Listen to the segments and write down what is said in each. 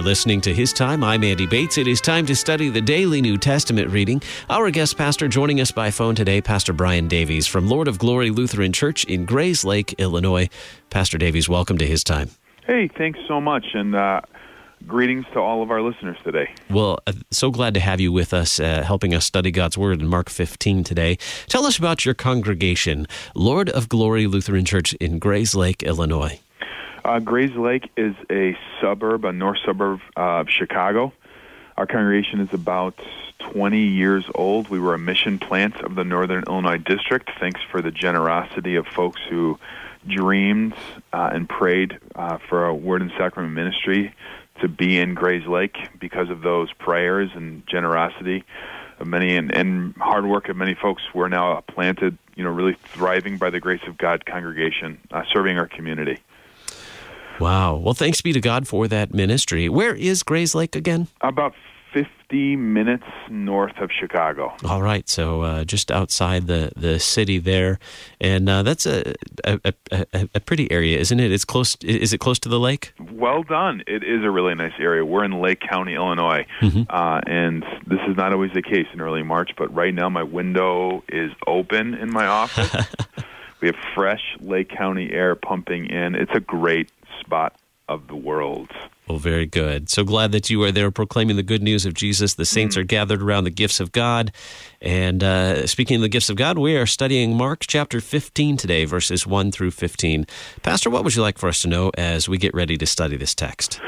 listening to His Time. I'm Andy Bates. It is time to study the daily New Testament reading. Our guest pastor joining us by phone today, Pastor Brian Davies from Lord of Glory Lutheran Church in Grayslake, Illinois. Pastor Davies, welcome to His Time. Hey, thanks so much, and greetings to all of our listeners today. Well, so glad to have you with us, helping us study God's Word in Mark 15 today. Tell us about your congregation, Lord of Glory Lutheran Church in Grayslake, Illinois. Grayslake is a north suburb of Chicago. Our congregation is about 20 years old. We were a mission plant of the Northern Illinois District. Thanks for the generosity of folks who dreamed and prayed for a Word and Sacrament ministry to be in Grayslake. Because of those prayers and generosity of many and hard work of many folks, we're now a planted, really thriving by the grace of God congregation, serving our community. Wow. Well, thanks be to God for that ministry. Where is Grayslake again? About 50 minutes north of Chicago. All right. So just outside the city there. And that's a pretty area, isn't it? It's close. Is it close to the lake? Well done. It is a really nice area. We're in Lake County, Illinois. And this is not always the case in early March, but right now my window is open in my office. We have fresh Lake County air pumping in. It's a great spot of the world. Well, very good. So glad that you are there proclaiming the good news of Jesus. The saints are gathered around the gifts of God. And speaking of the gifts of God, we are studying Mark chapter 15 today, verses 1 through 15. Pastor, what would you like for us to know as we get ready to study this text?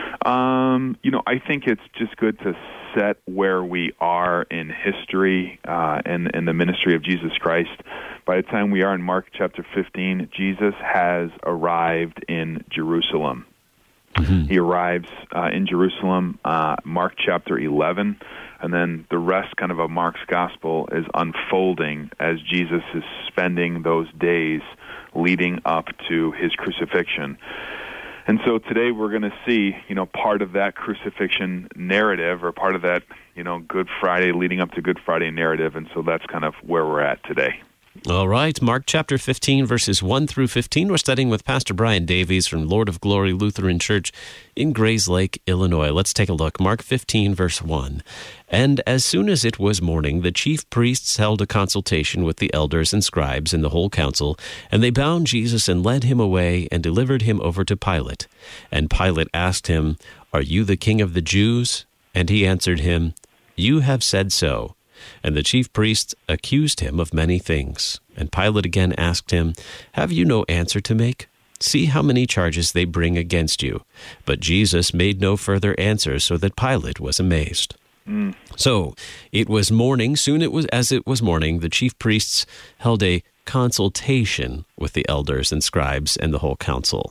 I think it's just good to set where we are in history and in the ministry of Jesus Christ. By the time we are in Mark chapter 15, Jesus has arrived in Jerusalem. He arrives in Jerusalem, Mark chapter 11, and then the rest kind of Mark's gospel is unfolding as Jesus is spending those days leading up to his crucifixion. And so today we're going to see, part of that crucifixion narrative, or part of that, Good Friday leading up to Good Friday narrative, and so that's kind of where we're at today. All right, Mark chapter 15, verses 1 through 15. We're studying with Pastor Brian Davies from Lord of Glory Lutheran Church in Grayslake, Illinois. Let's take a look. Mark 15, verse 1. And as soon as it was morning, the chief priests held a consultation with the elders and scribes and the whole council, and they bound Jesus and led him away and delivered him over to Pilate. And Pilate asked him, "Are you the king of the Jews?" And he answered him, "You have said so." And the chief priests accused him of many things. And Pilate again asked him, "Have you no answer to make? See how many charges they bring against you." But Jesus made no further answer, so that Pilate was amazed. So it was morning. Soon as it was morning, the chief priests held a consultation with the elders and scribes and the whole council.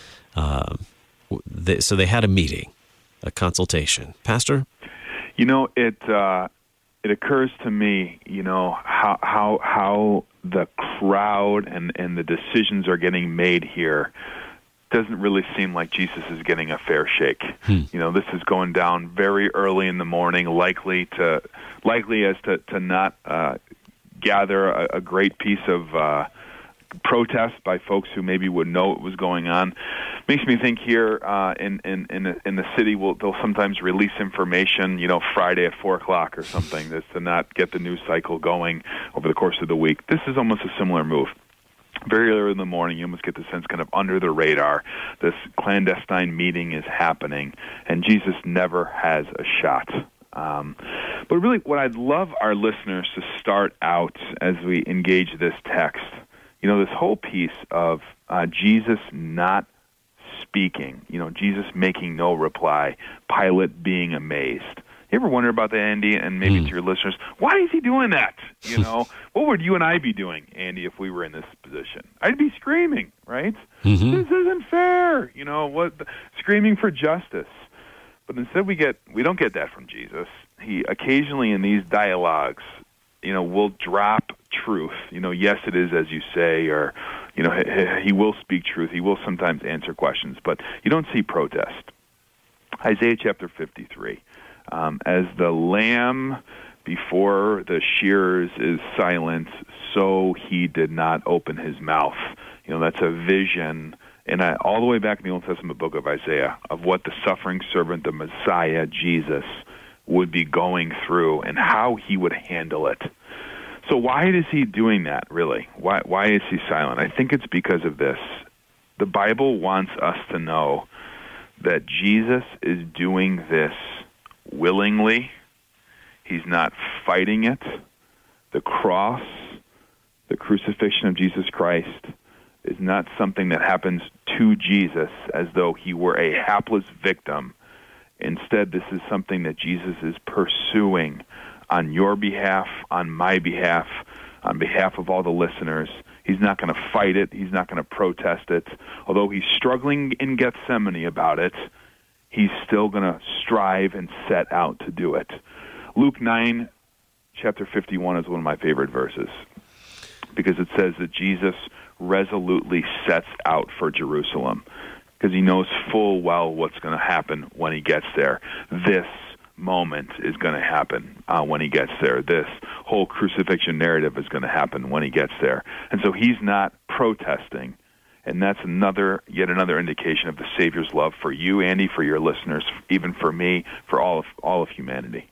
So they had a meeting, a consultation. Pastor? It occurs to me, how the crowd and the decisions are getting made here doesn't really seem like Jesus is getting a fair shake. This is going down very early in the morning, likely as to not gather a great piece of protest by folks who maybe would know what was going on. Makes me think here in the city, they'll sometimes release information, Friday at 4:00 or something, just to not get the news cycle going over the course of the week. This is almost a similar move. Very early in the morning, you almost get the sense kind of under the radar, this clandestine meeting is happening, and Jesus never has a shot. But really, what I'd love our listeners to start out as we engage this text, this whole piece of Jesus not speaking, Jesus making no reply, Pilate being amazed. You ever wonder about that, Andy, and maybe to your listeners, why is he doing that? What would you and I be doing, Andy, if we were in this position? I'd be screaming, right? This isn't fair, screaming for justice. But instead we don't get that from Jesus. He occasionally in these dialogues, will drop truth. Yes, it is as you say, or, he will speak truth. He will sometimes answer questions, but you don't see protest. Isaiah chapter 53. As the lamb before the shearers is silent, so he did not open his mouth. That's a vision and all the way back in the Old Testament book of Isaiah, of what the suffering servant, the Messiah, Jesus, would be going through and how he would handle it. So why is he doing that, really? Why is he silent? I think it's because of this. The Bible wants us to know that Jesus is doing this willingly. He's not fighting it. The cross, the crucifixion of Jesus Christ, is not something that happens to Jesus as though he were a hapless victim. Instead, this is something that Jesus is pursuing on your behalf, on my behalf, on behalf of all the listeners. He's not going to fight it. He's not going to protest it. Although he's struggling in Gethsemane about it, he's still going to strive and set out to do it. Luke 9, chapter 51 is one of my favorite verses because it says that Jesus resolutely sets out for Jerusalem because he knows full well what's going to happen when he gets there. This moment is going to happen when he gets there. This whole crucifixion narrative is going to happen when he gets there. And so he's not protesting. And that's yet another indication of the Savior's love for you, Andy, for your listeners, even for me, for all of humanity.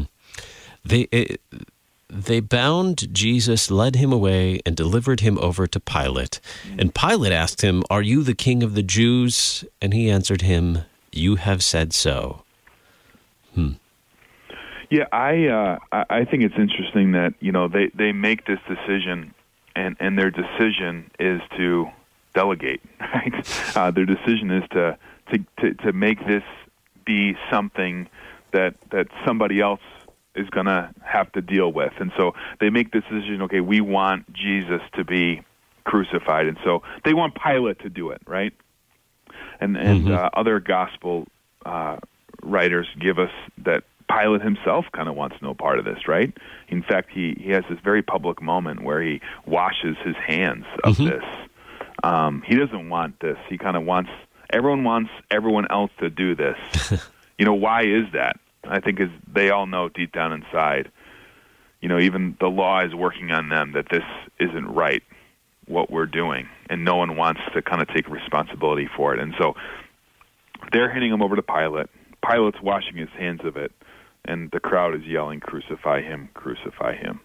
They bound Jesus, led him away, and delivered him over to Pilate. And Pilate asked him, "Are you the king of the Jews?" And he answered him, "You have said so." Yeah, I think it's interesting that they make this decision, and their decision is to delegate. Right? Their decision is to make this be something that somebody else is going to have to deal with. And so they make this decision, okay, we want Jesus to be crucified. And so they want Pilate to do it, right? And other gospel writers give us that Pilate himself kind of wants no part of this, right? In fact, he has this very public moment where he washes his hands of this. He doesn't want this. He kind of wants everyone else to do this. Why is that? I think is they all know deep down inside, even the law is working on them that this isn't right, what we're doing, and no one wants to kind of take responsibility for it. And so they're handing him over to Pilate. Pilate's washing his hands of it, and the crowd is yelling, "Crucify him, crucify him."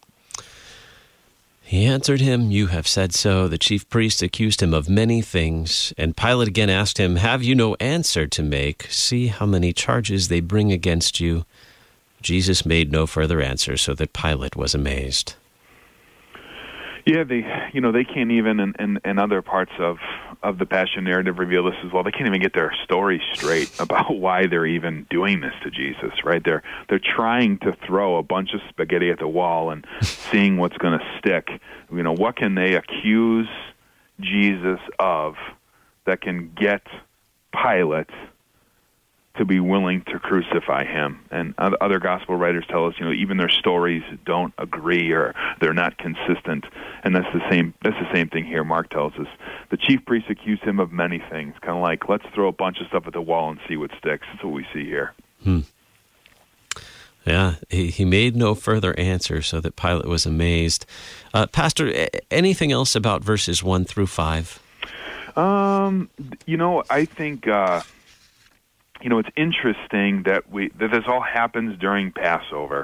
He answered him, "You have said so." The chief priests accused him of many things. And Pilate again asked him, "Have you no answer to make? See how many charges they bring against you." Jesus made no further answer, so that Pilate was amazed. Yeah, they can't even, in other parts of the Passion narrative reveal this as well, they can't even get their story straight about why they're even doing this to Jesus, right? They're trying to throw a bunch of spaghetti at the wall and seeing what's going to stick. What can they accuse Jesus of that can get Pilate to be willing to crucify him? And other gospel writers tell us, even their stories don't agree or they're not consistent. And that's the same thing here. Mark tells us the chief priests accused him of many things, kind of like, let's throw a bunch of stuff at the wall and see what sticks. That's what we see here. Yeah, he made no further answer, so that Pilate was amazed. Pastor, anything else about verses 1 through 5? I think it's interesting that this all happens during Passover.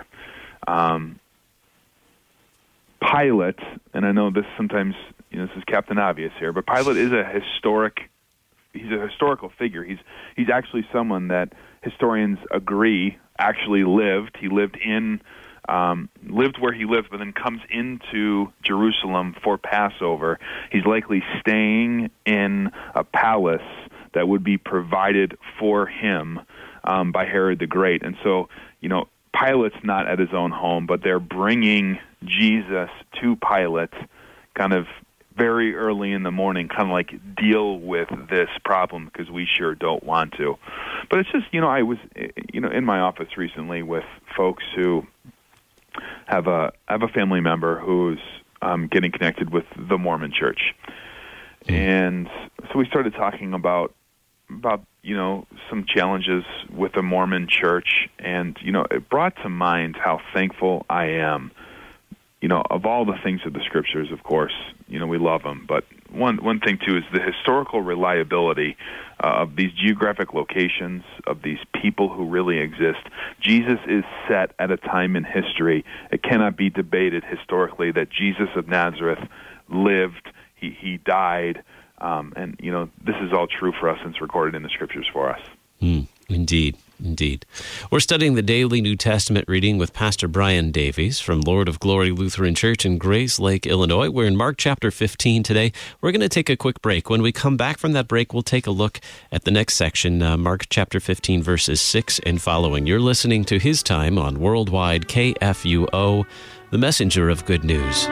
Pilate, and I know this sometimes, this is Captain Obvious here, but Pilate is he's a historical figure. He's actually someone that historians agree actually lived. He lived where he lived, but then comes into Jerusalem for Passover. He's likely staying in a palace that would be provided for him by Herod the Great. And so, Pilate's not at his own home, but they're bringing Jesus to Pilate kind of very early in the morning, kind of like deal with this problem because we sure don't want to. But it's just, I was, in my office recently with folks who have a family member who's getting connected with the Mormon Church. And so we started talking about some challenges with the Mormon Church, and it brought to mind how thankful I am. Of all the things of the Scriptures, of course, we love them, but one thing too is the historical reliability of these geographic locations, of these people who really exist. Jesus is set at a time in history. It cannot be debated historically that Jesus of Nazareth lived, he died, and this is all true for us and it's recorded in the Scriptures for us. Indeed. We're studying the daily New Testament reading with Pastor Brian Davies from Lord of Glory Lutheran Church in Grays Lake, Illinois. We're in Mark chapter 15 today. We're going to take a quick break. When we come back from that break, we'll take a look at the next section, Mark chapter 15, verses 6 and following. You're listening to His Time on Worldwide KFUO, the messenger of good news.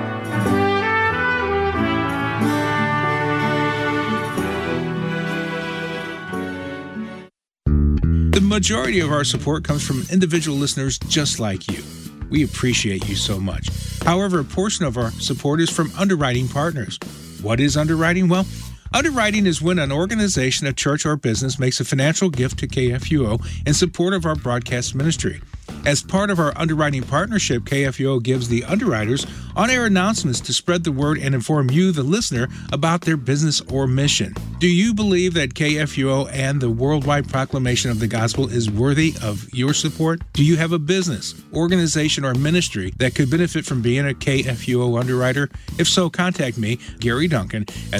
The majority of our support comes from individual listeners just like you. We appreciate you so much. However, a portion of our support is from underwriting partners. What is underwriting? Well, underwriting is when an organization, a church, or business makes a financial gift to KFUO in support of our broadcast ministry. As part of our underwriting partnership, KFUO gives the underwriters on-air announcements to spread the word and inform you, the listener, about their business or mission. Do you believe that KFUO and the worldwide proclamation of the gospel is worthy of your support? Do you have a business, organization, or ministry that could benefit from being a KFUO underwriter? If so, contact me, Gary Duncan, at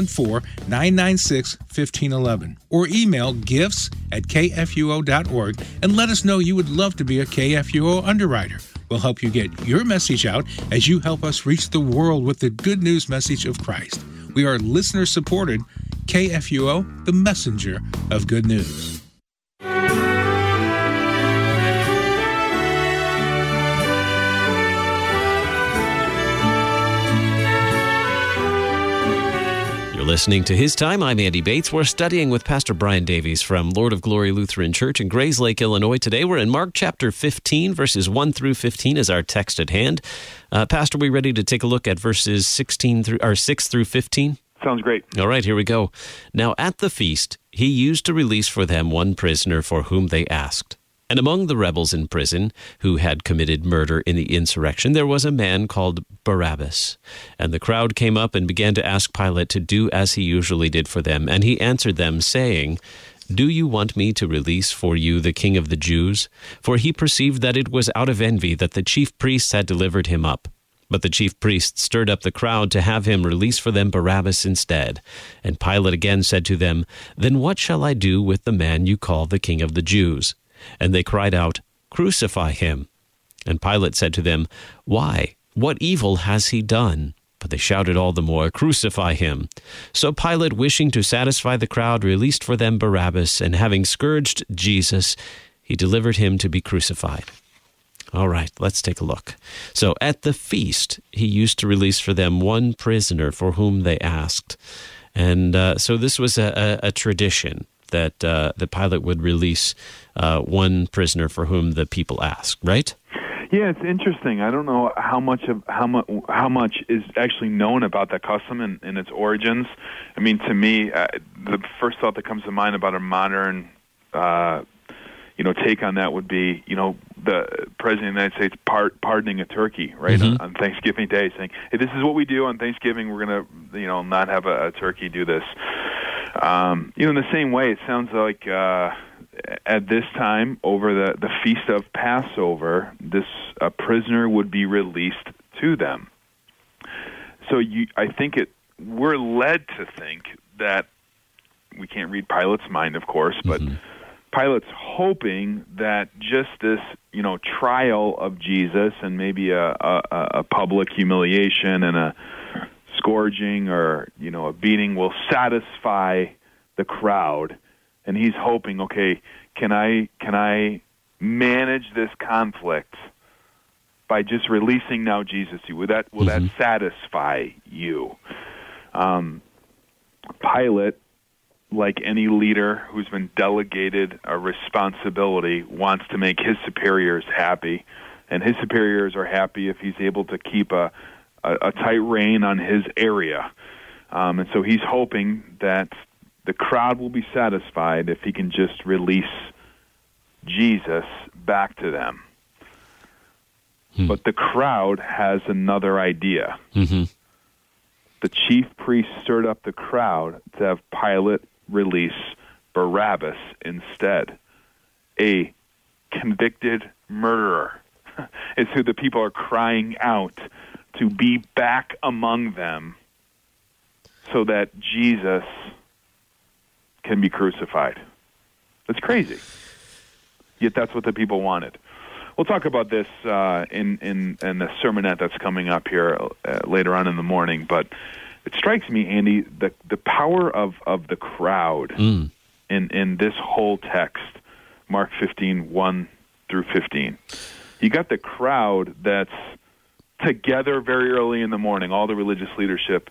314-996-1511 or email gifts@kfuo.org and let us know you would love to be a KFUO underwriter. We'll help you get your message out as you help us reach the world with the good news message of Christ. We are listener-supported. KFUO, the messenger of good news. You're listening to His Time. I'm Andy Bates. We're studying with Pastor Brian Davies from Lord of Glory Lutheran Church in Grays Lake, Illinois. Today we're in Mark chapter 15, verses 1 through 15 is our text at hand. Pastor, are we ready to take a look at verses 6 through 15? Sounds great. All right, here we go. Now at the feast, he used to release for them one prisoner for whom they asked. And among the rebels in prison who had committed murder in the insurrection, there was a man called Barabbas. And the crowd came up and began to ask Pilate to do as he usually did for them. And he answered them, saying, "Do you want me to release for you the King of the Jews?" For he perceived that it was out of envy that the chief priests had delivered him up. But the chief priests stirred up the crowd to have him release for them Barabbas instead. And Pilate again said to them, "Then what shall I do with the man you call the King of the Jews?" And they cried out, "Crucify him." And Pilate said to them, "Why? What evil has he done?" But they shouted all the more, "Crucify him." So Pilate, wishing to satisfy the crowd, released for them Barabbas, and having scourged Jesus, he delivered him to be crucified. All right, let's take a look. So at the feast, he used to release for them one prisoner for whom they asked. And so this was a tradition that Pilate would release one prisoner for whom the people asked, right? Yeah, it's interesting. I don't know how much is actually known about that custom and its origins. I mean, to me, the first thought that comes to mind about a modern, take on that would be, the President of the United States pardoning a turkey, right, on Thanksgiving Day, saying, "Hey, this is what we do on Thanksgiving. We're going to, not have a turkey do this." In the same way, it sounds like at this time, over the Feast of Passover, a prisoner would be released to them. So I think we're led to think that, we can't read Pilate's mind, of course, but Pilate's hoping that just this, trial of Jesus and maybe a public humiliation and a scourging or, a beating will satisfy the crowd. And he's hoping, okay, can I manage this conflict by just releasing now Jesus? Will that satisfy you? Pilate, like any leader who's been delegated a responsibility, wants to make his superiors happy, and his superiors are happy if he's able to keep a tight rein on his area. And so he's hoping that the crowd will be satisfied if he can just release Jesus back to them. But the crowd has another idea. the chief priests stirred up the crowd to have Pilate release Barabbas instead. A convicted murderer is who the people are crying out to be back among them so that Jesus can be crucified. It's crazy. Yet that's what the people wanted. We'll talk about this in the sermonette that's coming up here later on in the morning. But it strikes me, Andy, the power of the crowd in this whole text, Mark 15, 1 through 15. You got the crowd that's together very early in the morning, all the religious leadership,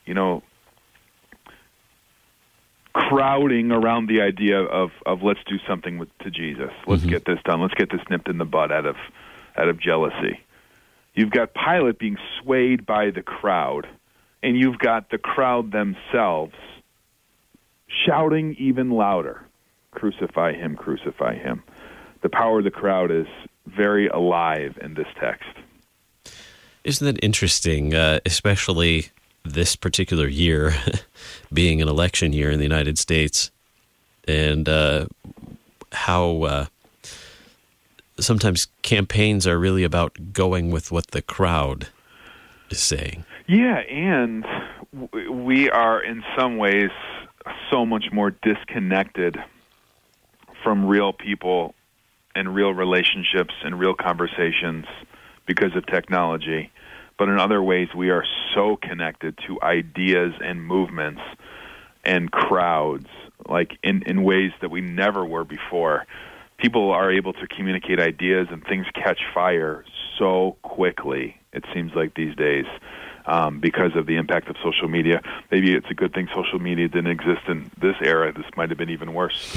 crowding around the idea of let's do something to Jesus. Let's get this done. Let's get this nipped in the bud out of jealousy. You've got Pilate being swayed by the crowd, and you've got the crowd themselves shouting even louder, "Crucify him, crucify him." The power of the crowd is very alive in this text. Isn't that interesting, especially this particular year being an election year in the United States, and how sometimes campaigns are really about going with what the crowd is saying. Yeah, and we are in some ways so much more disconnected from real people and real relationships and real conversations because of technology. But in other ways, we are so connected to ideas and movements and crowds, like in ways that we never were before. People are able to communicate ideas, and things catch fire so quickly, it seems like these days, because of the impact of social media. Maybe it's a good thing social media didn't exist in this era. This might have been even worse.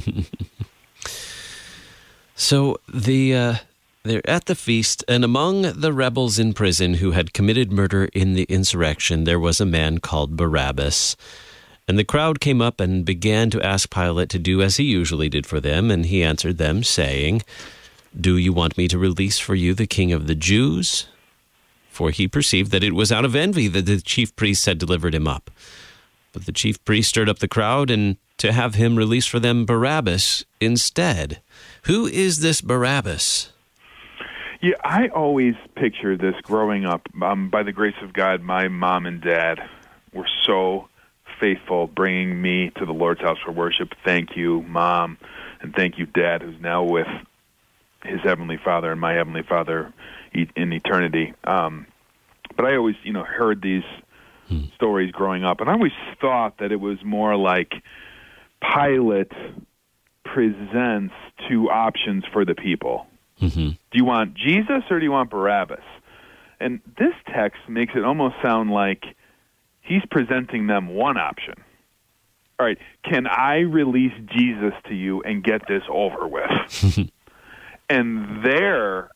So they're at the feast, and among the rebels in prison who had committed murder in the insurrection, there was a man called Barabbas. And the crowd came up and began to ask Pilate to do as he usually did for them, and he answered them, saying, "Do you want me to release for you the King of the Jews?" For he perceived that it was out of envy that the chief priests had delivered him up. But the chief priests stirred up the crowd, and to have him release for them Barabbas instead. Who is this Barabbas? Yeah, I always pictured this growing up. By the grace of God, my mom and dad were so faithful, bringing me to the Lord's house for worship. Thank you, Mom, and thank you, Dad, who's now with his Heavenly Father and my Heavenly Father in eternity. But I always, heard these stories growing up, and I always thought that it was more like Pilate presents two options for the people. Mm-hmm. Do you want Jesus or do you want Barabbas? And this text makes it almost sound like he's presenting them one option. All right, can I release Jesus to you and get this over with? And their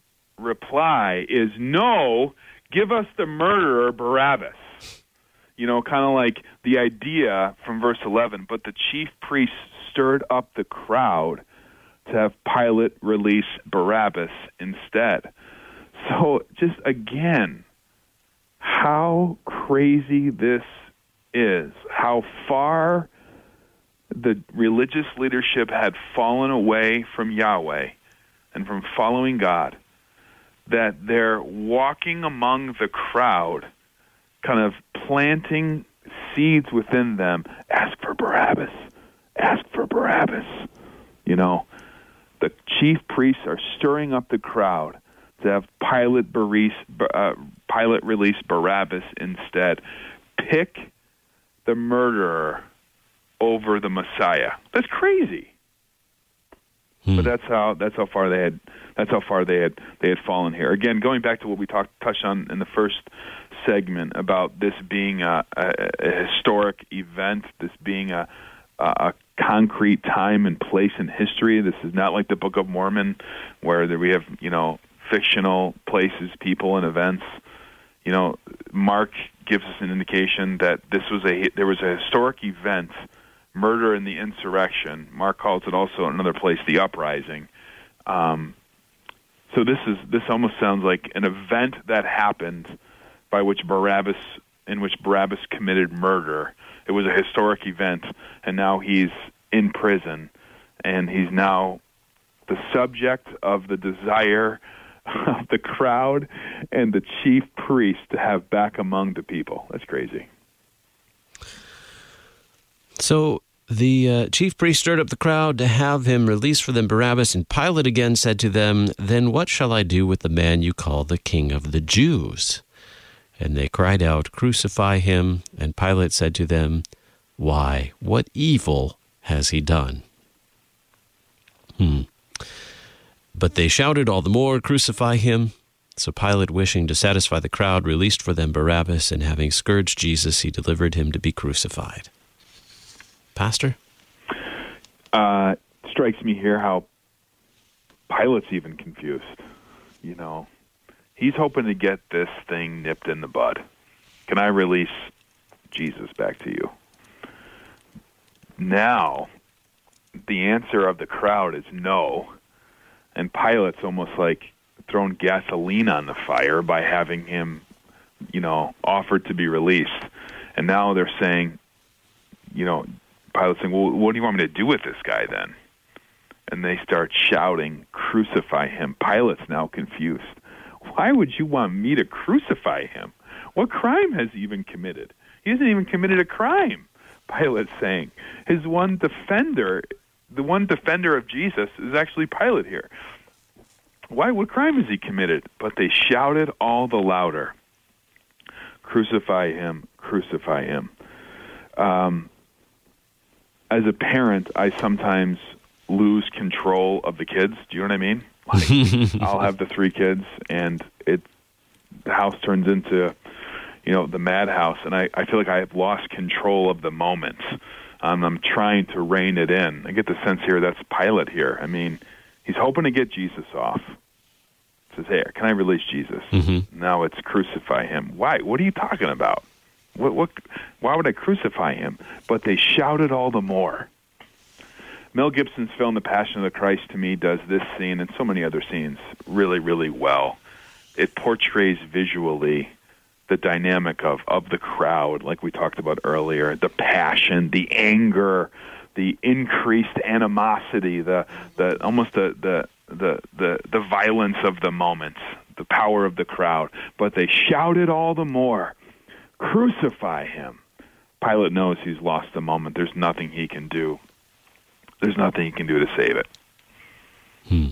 reply is, no, give us the murderer Barabbas. Kind of like the idea from verse 11, but the chief priests stirred up the crowd to have Pilate release Barabbas instead. So just again, how crazy this is, how far the religious leadership had fallen away from Yahweh and from following God, that they're walking among the crowd, kind of planting seeds within them. Ask for Barabbas. Ask for Barabbas. The chief priests are stirring up the crowd to have Pilate release Barabbas instead. Pick the murderer over the Messiah. That's crazy. But that's how far they had fallen here. Again, going back to what we touched on in the first segment about this being a historic event, this being a concrete time and place in history. This is not like the Book of Mormon, where we have fictional places, people, and events. Mark gives us an indication that there was a historic event, murder in the insurrection. Mark calls it also another place the uprising. So this almost sounds like an event that happened by which Barabbas in which Barabbas committed murder. It was a historic event, and now he's in prison, and he's now the subject of the desire of the crowd and the chief priest to have back among the people. That's crazy. So the chief priest stirred up the crowd to have him release for them Barabbas, and Pilate again said to them, "Then what shall I do with the man you call the King of the Jews?" And they cried out, "Crucify him." And Pilate said to them, "Why, what evil has he done?" But they shouted all the more, "Crucify him." So Pilate, wishing to satisfy the crowd, released for them Barabbas, and having scourged Jesus, he delivered him to be crucified. Pastor? Strikes me here how Pilate's even confused. You know, he's hoping to get this thing nipped in the bud. Can I release Jesus back to you? Now, the answer of the crowd is no. And Pilate's almost like thrown gasoline on the fire by having him, offered to be released. And now they're saying, Pilate's saying, "Well, what do you want me to do with this guy then?" And they start shouting, "Crucify him." Pilate's now confused. Why would you want me to crucify him? What crime has he even committed? He hasn't even committed a crime, Pilate's saying. The one defender of Jesus is actually Pilate here. What crime has he committed? But they shouted all the louder, "Crucify him, crucify him." As a parent, I sometimes lose control of the kids. Do you know what I mean? Like, I'll have the 3 kids, and the house turns into, the madhouse, and I feel like I have lost control of the moment. I'm trying to rein it in. I get the sense here that's Pilate here. I mean, he's hoping to get Jesus off. Says, "Hey, can I release Jesus?" Now it's crucify him. Why? What are you talking about? Why would I crucify him? But they shouted all the more. Mel Gibson's film The Passion of the Christ, to me, does this scene and so many other scenes really, really well. It portrays visually the dynamic of the crowd, like we talked about earlier, the passion, the anger, the increased animosity, the violence of the moment, the power of the crowd. But they shouted all the more, "Crucify him." Pilate knows he's lost the moment. There's nothing he can do. There's nothing he can do to save it.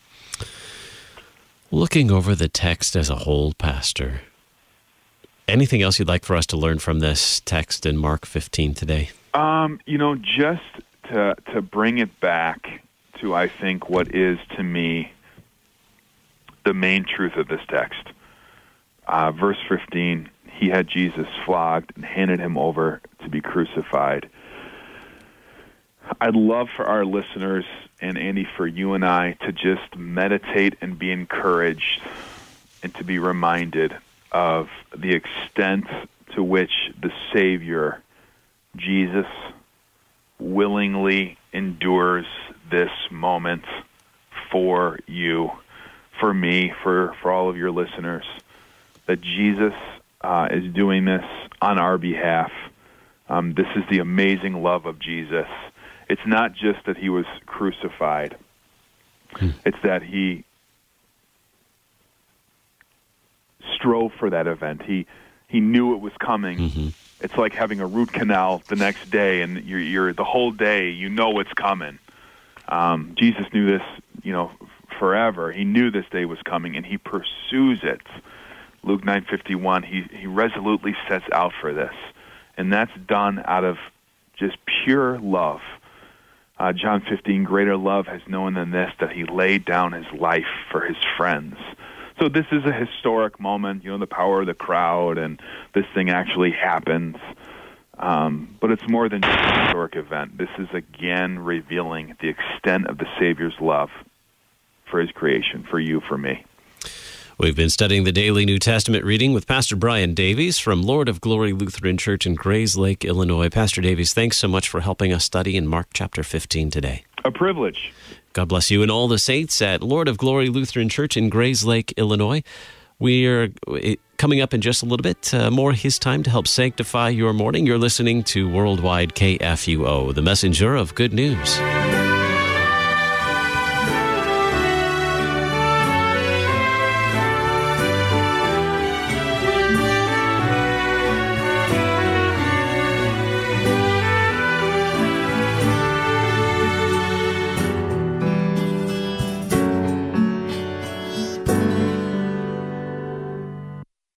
Looking over the text as a whole, Pastor, anything else you'd like for us to learn from this text in Mark 15 today? Just to bring it back to, I think, what is, to me, the main truth of this text. Verse 15, he had Jesus flogged and handed him over to be crucified. I'd love for our listeners, and Andy, for you and I, to just meditate and be encouraged and to be reminded of the extent to which the Savior, Jesus, willingly endures this moment for you, for me, for all of your listeners, that Jesus is doing this on our behalf. This is the amazing love of Jesus. It's not just that he was crucified. It's that he strove for that event. He knew it was coming. It's like having a root canal the next day, and you're the whole day you know it's coming. Jesus knew this, forever. He knew this day was coming, and he pursues it. Luke 9:51. He resolutely sets out for this, and that's done out of just pure love. John 15, greater love has no one than this, that he laid down his life for his friends. So this is a historic moment, the power of the crowd, and this thing actually happens. But it's more than just a historic event. This is again revealing the extent of the Savior's love for his creation, for you, for me. We've been studying the daily New Testament reading with Pastor Brian Davies from Lord of Glory Lutheran Church in Grays Lake, Illinois. Pastor Davies, thanks so much for helping us study in Mark chapter 15 today. A privilege. God bless you and all the saints at Lord of Glory Lutheran Church in Grays Lake, Illinois. We're coming up in just a little bit more His time to help sanctify your morning. You're listening to Worldwide KFUO, the messenger of good news.